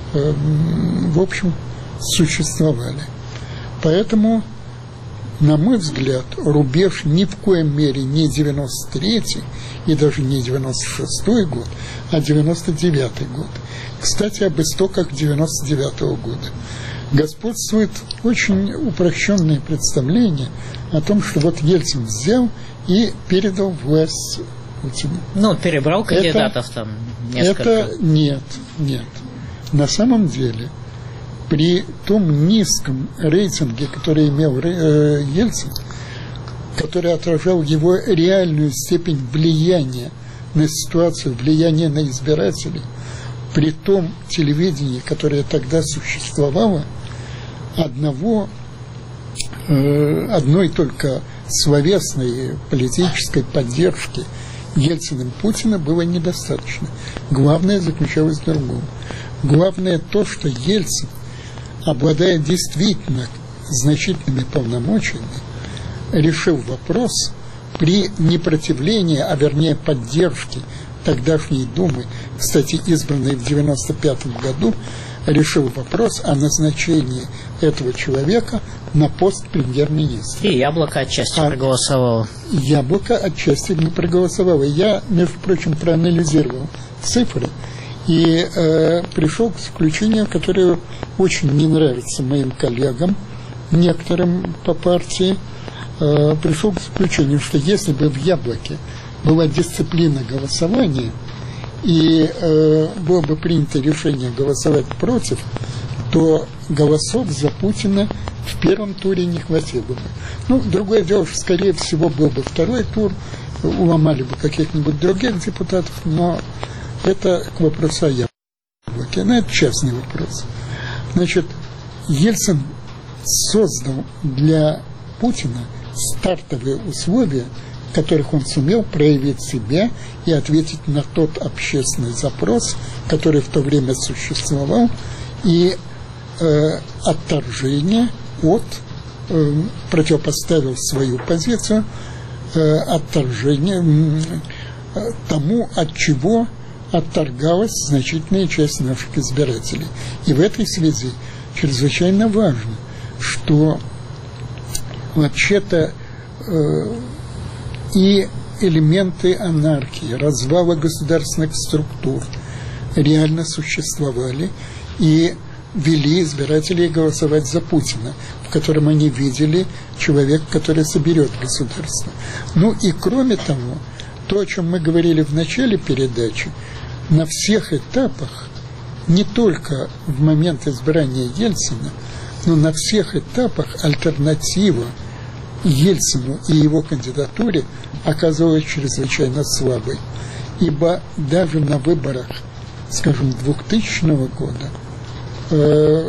Speaker 2: в общем, существовали. Поэтому, на мой взгляд, рубеж ни в коем мере не девяносто третий и даже не девяносто шестой год, а девяносто девятый год. Кстати, об истоках девяносто девятого года. Господствует очень упрощенное представление о том, что вот Ельцин взял и передал власть Путину.
Speaker 1: Ну, перебрал кандидатов
Speaker 2: это,
Speaker 1: там несколько.
Speaker 2: Это нет, нет. На самом деле, при том низком рейтинге, который имел э, Ельцин, который отражал его реальную степень влияния на ситуацию, влияния на избирателей, при том телевидении, которое тогда существовало, одного, э, одной только словесной политической поддержки Ельцина и Путина было недостаточно. Главное заключалось в другом. Главное то, что Ельцин, обладая действительно значительными полномочиями, решил вопрос при непротивлении, а вернее поддержке тогдашней Думы, кстати, избранной в девяносто пятом году, решил вопрос о назначении этого человека на пост премьер-министра.
Speaker 1: И Яблоко отчасти а проголосовало.
Speaker 2: Яблоко отчасти не проголосовало. Я, между прочим, проанализировал цифры и э, пришел к заключению, которое очень не нравится моим коллегам, некоторым по партии. Э, пришел к заключению, что если бы в Яблоке была дисциплина голосования, и э, было бы принято решение голосовать против, то голосов за Путина в первом туре не хватило бы. Ну, другое дело, что, скорее всего, был бы второй тур, уломали бы каких-нибудь других депутатов, но это к вопросу о Яблоке. Но это частный вопрос. Значит, Ельцин создал для Путина стартовые условия, в которых он сумел проявить себя и ответить на тот общественный запрос, который в то время существовал, и э, отторжение от, э, противопоставил свою позицию, э, отторжение э, тому, от чего отторгалась значительная часть наших избирателей. И в этой связи чрезвычайно важно, что вообще-то э, и элементы анархии, развала государственных структур реально существовали и вели избирателей голосовать за Путина, в котором они видели человека, который соберет государство. Ну и кроме того, то, о чем мы говорили в начале передачи, на всех этапах, не только в момент избрания Ельцина, но на всех этапах альтернатива Ельцину и его кандидатуре оказалась чрезвычайно слабой. Ибо даже на выборах, скажем, двухтысячного года, э,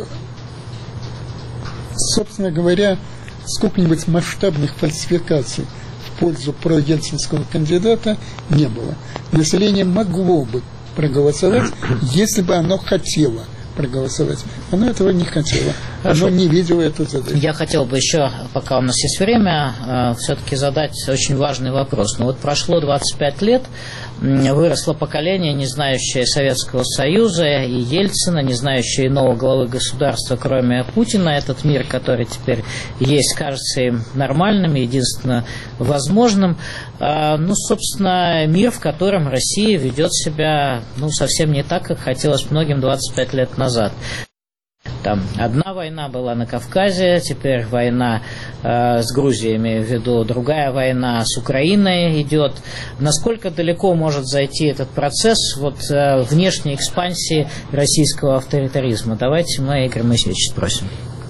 Speaker 2: собственно говоря, сколько-нибудь масштабных фальсификаций в пользу проельцинского кандидата не было. Население могло бы проголосовать, если бы оно хотело проголосовать. Оно этого не хотело.
Speaker 1: Хорошо.
Speaker 2: Оно не видело эту задачу.
Speaker 1: Я хотел бы еще, пока у нас есть время, все-таки задать очень важный вопрос. Ну вот прошло двадцать пять лет, выросло поколение, не знающее Советского Союза и Ельцина, не знающее иного главы государства, кроме Путина. Этот мир, который теперь есть, кажется им нормальным, единственно возможным. Ну, собственно, мир, в котором Россия ведет себя, ну, совсем не так, как хотелось многим двадцать пять лет назад. Там одна война была на Кавказе, теперь война э, с Грузией, имею в виду, другая война с Украиной идет. Насколько далеко может зайти этот процесс вот, э, внешней экспансии российского авторитаризма? Давайте мы Игорь Моисеевич спросим.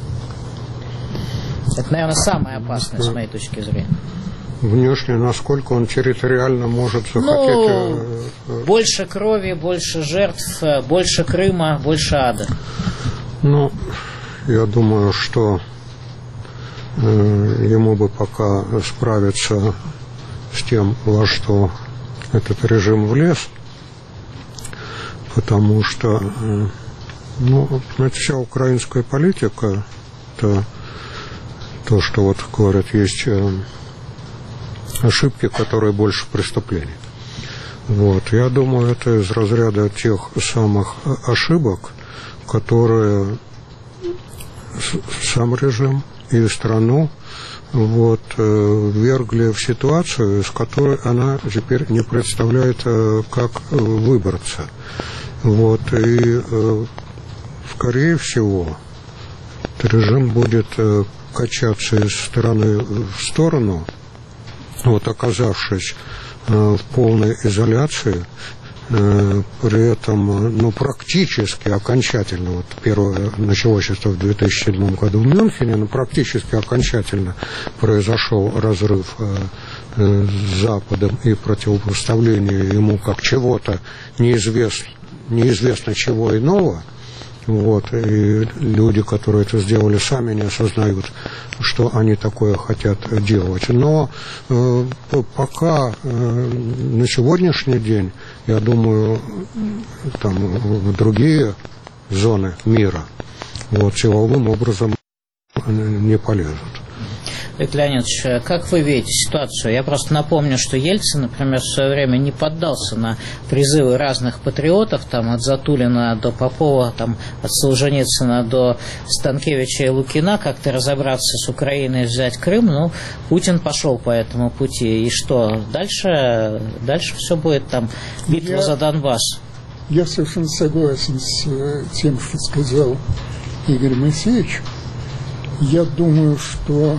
Speaker 1: Это, наверное, самое опасное с моей точки зрения.
Speaker 3: Внешне, насколько он территориально может захотеть...
Speaker 1: Ну, больше крови, больше жертв, больше Крыма, больше ада.
Speaker 3: Ну, я думаю, что э, ему бы пока справиться с тем, во что этот режим влез, потому что, э, ну, вся украинская политика, это то, что вот говорят, есть э, ошибки, которые больше преступлений. Вот, я думаю, это из разряда тех самых ошибок, которые сам режим и страну вот, ввергли в ситуацию, из которой она теперь не представляет, как выбраться. Вот, и, скорее всего, режим будет качаться из стороны в сторону, вот, оказавшись в полной изоляции. При этом, ну, практически окончательно, вот первое началось это в две тысячи седьмом году в Мюнхене, но практически окончательно произошел разрыв э, с Западом и противопоставление ему как чего-то неизвестно, неизвестно чего иного. Вот, и люди, которые это сделали, сами не осознают, что они такое хотят делать. Но э, пока э, на сегодняшний день, я думаю, там в другие зоны мира вот, силовым образом не полезут.
Speaker 1: Виктор Леонидович, как вы видите ситуацию? Я просто напомню, что Ельцин, например, в свое время не поддался на призывы разных патриотов, там, от Затулина до Попова, там, от Солженицына до Станкевича и Лукина, как-то разобраться с Украиной и взять Крым. Ну, Путин пошел по этому пути. И что? Дальше, дальше все будет там битва я, за Донбасс.
Speaker 2: Я совершенно согласен с тем, что сказал Игорь Моисеевич. Я думаю, что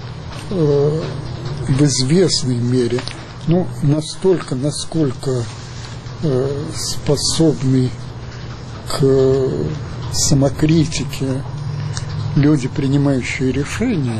Speaker 2: в известной мере, ну, настолько, насколько э, способны к самокритике люди, принимающие решения,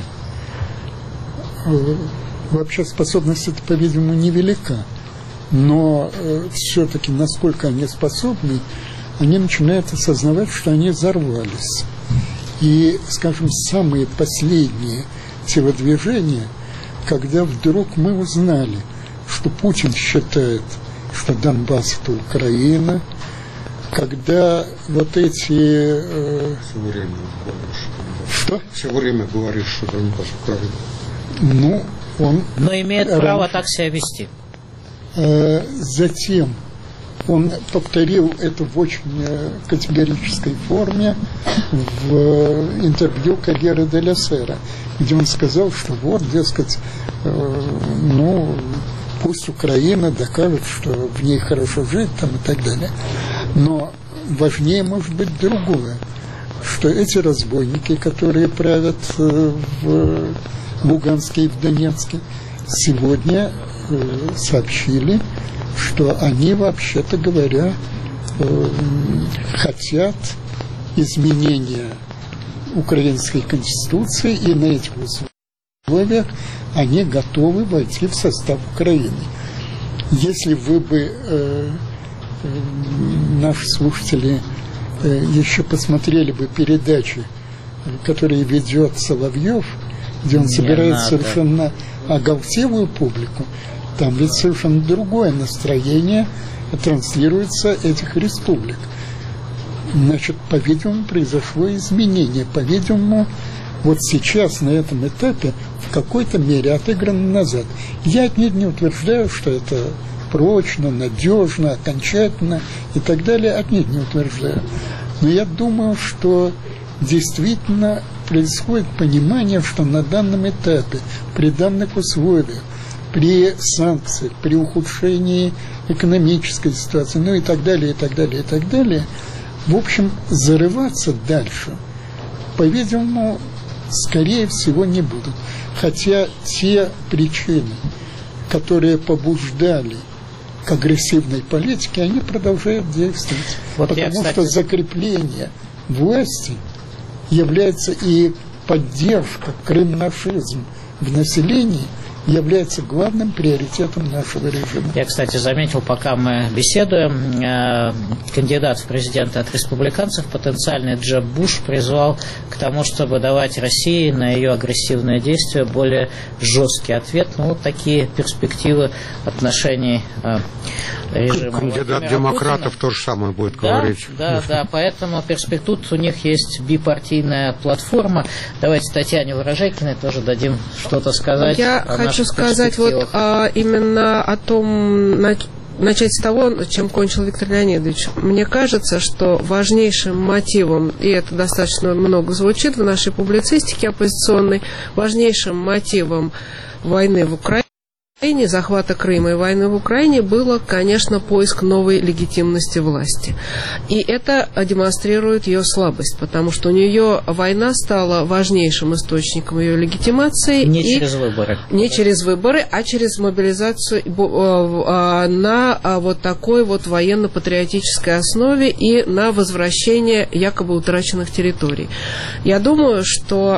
Speaker 2: э, вообще способность эта, по-видимому, невелика. Но э, все-таки, насколько они способны, они начинают осознавать, что они взорвались. И, скажем, самые последние телодвижения, когда вдруг мы узнали, что Путин считает, что Донбасс – это Украина, когда вот эти... Э,
Speaker 3: Все время говоришь,
Speaker 2: что?
Speaker 3: Все время говоришь, что Донбасс – Украина.
Speaker 2: Ну, он...
Speaker 1: Но имеет раньше, право так себя вести.
Speaker 2: Э, затем он повторил это в очень категорической форме в интервью Корьера де ля Сера, где он сказал, что вот, дескать, э, ну, пусть Украина докажет, что в ней хорошо жить, там, и так далее. Но важнее может быть другое, что эти разбойники, которые правят э, в Луганске и в Донецке, сегодня э, сообщили, что они, вообще-то говоря, э, хотят изменения украинской конституции, и на этих условиях они готовы войти в состав Украины. Если вы бы, э, э, наши слушатели, э, еще посмотрели бы передачи, которые ведет Соловьев, где он собирает совершенно оголтелую публику, там ведь совершенно другое настроение транслируется этих республик. значит, по-видимому, произошло изменение. По-видимому, вот сейчас на этом этапе в какой-то мере отыграно назад. Я отнюдь не утверждаю, что это прочно, надежно, окончательно и так далее, отнюдь не утверждаю. Но я думаю, что действительно происходит понимание, что на данном этапе, при данных условиях, при санкциях, при ухудшении экономической ситуации, ну и так далее, и так далее, и так далее, в общем, зарываться дальше, по-видимому, скорее всего, не будут. Хотя те причины, которые побуждали к агрессивной политике, они продолжают действовать. Вот потому я, кстати... что закрепление власти является и поддержка, крымнашизм в населении является главным приоритетом нашего режима.
Speaker 1: Я, кстати, заметил, пока мы беседуем, э, кандидат в президенты от республиканцев, потенциальный Джеб Буш, призвал к тому, чтобы давать России на ее агрессивные действия более жесткий ответ. Ну, вот такие перспективы отношений э, режима.
Speaker 3: Кандидат демократов Путина. То же самое будет
Speaker 1: да,
Speaker 3: говорить.
Speaker 1: Да, да, поэтому перспектив у них есть бипартийная платформа. Давайте Татьяне Ворожейкиной тоже дадим что-то сказать.
Speaker 4: Я хочу сказать вот а, именно о том, начать с того, чем кончил Виктор Леонидович. Мне кажется, что важнейшим мотивом, и это достаточно много звучит в нашей публицистике оппозиционной, важнейшим мотивом войны в Украине, захвата Крыма и войны в Украине было, конечно, поиск новой легитимности власти. И это демонстрирует ее слабость, потому что у нее война стала важнейшим источником ее легитимации.
Speaker 1: Не через выборы.
Speaker 4: Не через выборы, а через мобилизацию на вот такой вот военно-патриотической основе и на возвращение якобы утраченных территорий. Я думаю, что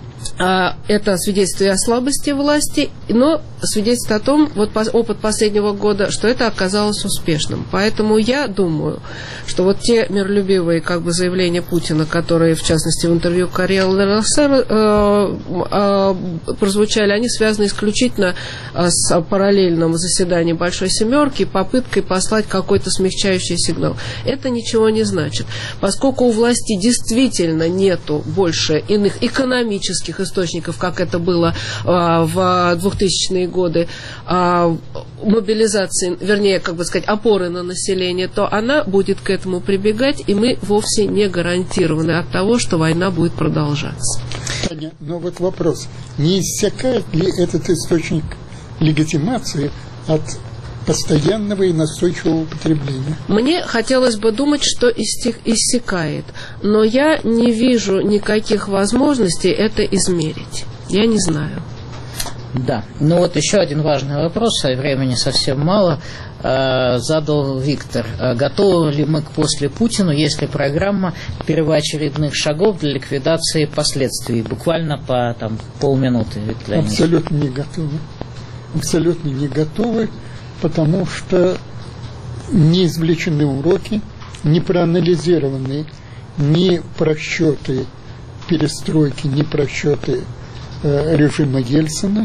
Speaker 4: это свидетельствует о слабости власти, но свидетельствует о том, вот опыт последнего года, что это оказалось успешным. Поэтому я думаю, что вот те миролюбивые как бы заявления Путина, которые, в частности, в интервью Карьел ЛСР э, э, прозвучали, они связаны исключительно с параллельным заседанием Большой Семерки, попыткой послать какой-то смягчающий сигнал. Это ничего не значит. Поскольку у власти действительно нету больше иных экономических источников, как это было а, в двухтысячные годы, а, мобилизации, вернее, как бы сказать, опоры на население, то она будет к этому прибегать, и мы вовсе не гарантированы от того, что война будет продолжаться.
Speaker 2: Таня, но вот вопрос, не иссякает ли этот источник легитимации от постоянного и настойчивого употребления?
Speaker 4: Мне хотелось бы думать, что иссякает, но я не вижу никаких возможностей это измерить. Я не знаю.
Speaker 1: Да, ну вот еще один важный вопрос, а времени совсем мало, задал Виктор. Готовы ли мы к после Путину, если программа первоочередных шагов для ликвидации последствий? Буквально по там, полминуты, Виктор Леонидович.
Speaker 2: Абсолютно не готовы. Абсолютно не готовы. Потому что не извлечены уроки, не проанализированы ни просчеты перестройки, ни просчеты э, режима Ельцина.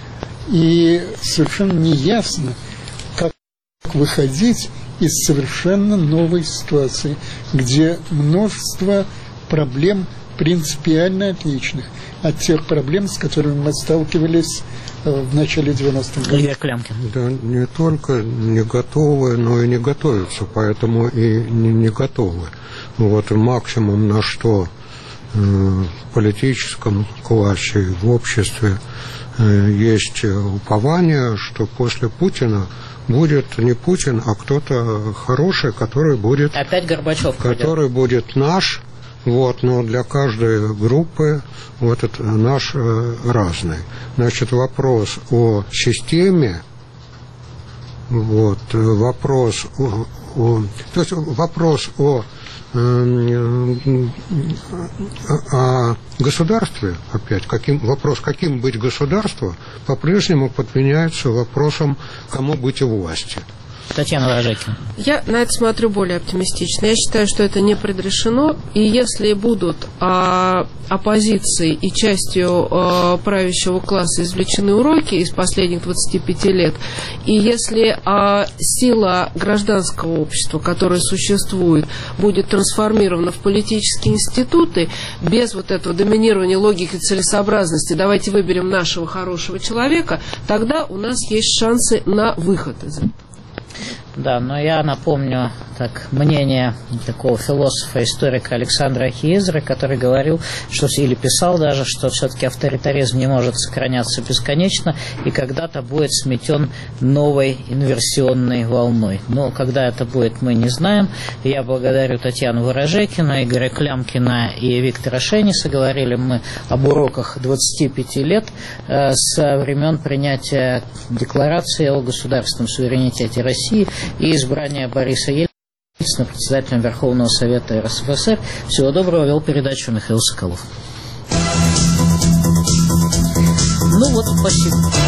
Speaker 2: И совершенно неясно, как выходить из совершенно новой ситуации, где множество проблем принципиально отличных от тех проблем, с которыми мы сталкивались в начале девяностых годов.
Speaker 3: Да, не только не готовы, но и не готовятся, поэтому и не, не готовы. Вот максимум, на что э, в политическом классе и в обществе э, есть упование, что после Путина будет не Путин, а кто-то хороший, который будет...
Speaker 1: Опять Горбачев.
Speaker 3: Который будет, будет наш. Вот, но для каждой группы вот это наш э, разный. Значит, вопрос о системе, вот, вопрос о, о то есть вопрос о, э, о государстве, опять, каким, вопрос, каким быть государством, по-прежнему подменяется вопросом, кому быть у власти.
Speaker 1: Татьяна Ворожекина.
Speaker 4: Я на это смотрю более оптимистично. Я считаю, что это не предрешено. И если будут а, оппозицией и частью а, правящего класса извлечены уроки из последних двадцати пяти лет, и если а, сила гражданского общества, которое существует, будет трансформирована в политические институты, без вот этого доминирования логики и целесообразности, давайте выберем нашего хорошего человека, тогда у нас есть шансы на выход из этого.
Speaker 1: Да, но я напомню так, мнение такого философа, историка Александра Хиезера, который говорил, что, или писал даже, что все-таки авторитаризм не может сохраняться бесконечно и когда-то будет сметен новой инверсионной волной. Но когда это будет, мы не знаем. Я благодарю Татьяну Ворожекину, Игоря Клямкина и Виктора Шениса. Говорили мы об уроках двадцати пяти лет э, со времен принятия Декларации о государственном суверенитете России и избрания Бориса Ельцина председателем Верховного Совета эр эс эф эс эр. Всего доброго. Вел передачу Михаил Соколов. Ну вот, спасибо.